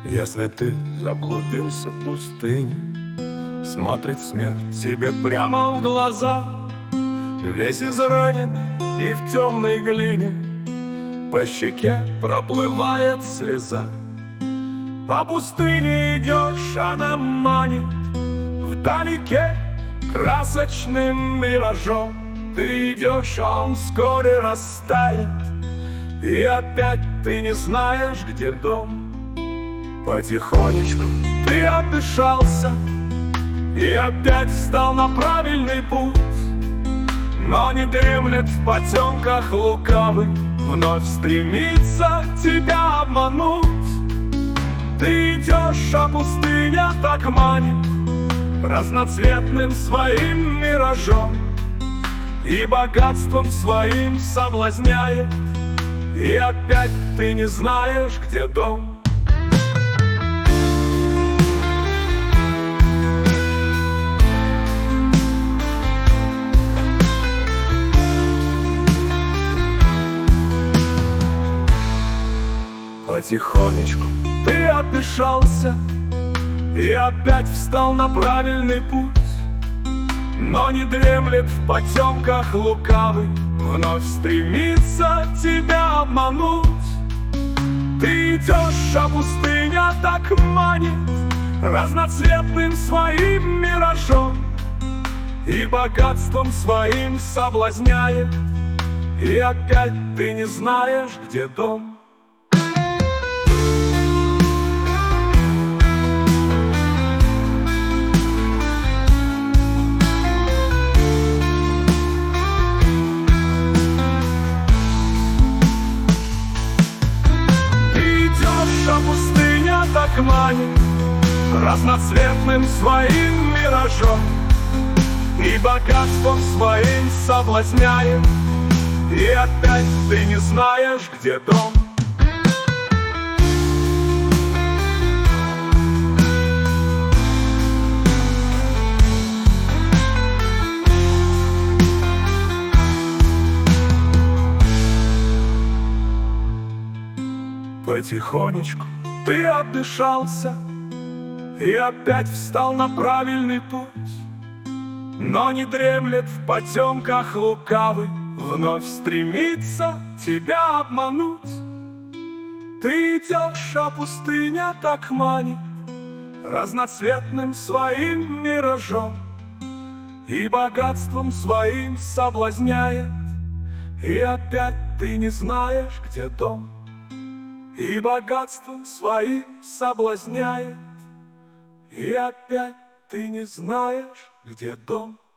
Если ты заблудился в пустыне, смотрит смерть тебе прямо в глаза, весь израненный и в темной глине, по щеке проплывает слеза. По пустыне идешь, она манит вдалеке красочным миражом. Ты идешь, он вскоре растает, и опять ты не знаешь, где дом. Потихонечку ты отдышался и опять встал на правильный путь, но не дремлет в потемках лукавый, вновь стремится тебя обмануть. Ты идешь, а пустыня так манит разноцветным своим миражом, и богатством своим соблазняет, и опять ты не знаешь, где дом. Потихонечку ты отдышался и опять встал на правильный путь, но не дремлет в потемках лукавый, вновь стремится тебя обмануть. Ты идешь, а пустыня так манит разноцветным своим миражом, и богатством своим соблазняет, и опять ты не знаешь, где дом. Пустыня так манит разноцветным своим миражом, и богатством своим соблазняет, и опять ты не знаешь, где дом. Потихонечку ты отдышался и опять встал на правильный путь, но не дремлет в потемках лукавый, вновь стремится тебя обмануть. Ты идешь, а пустыня так манит разноцветным своим миражом, и богатством своим соблазняет, и опять ты не знаешь, где дом. И богатством своим соблазняет, и опять ты не знаешь, где дом.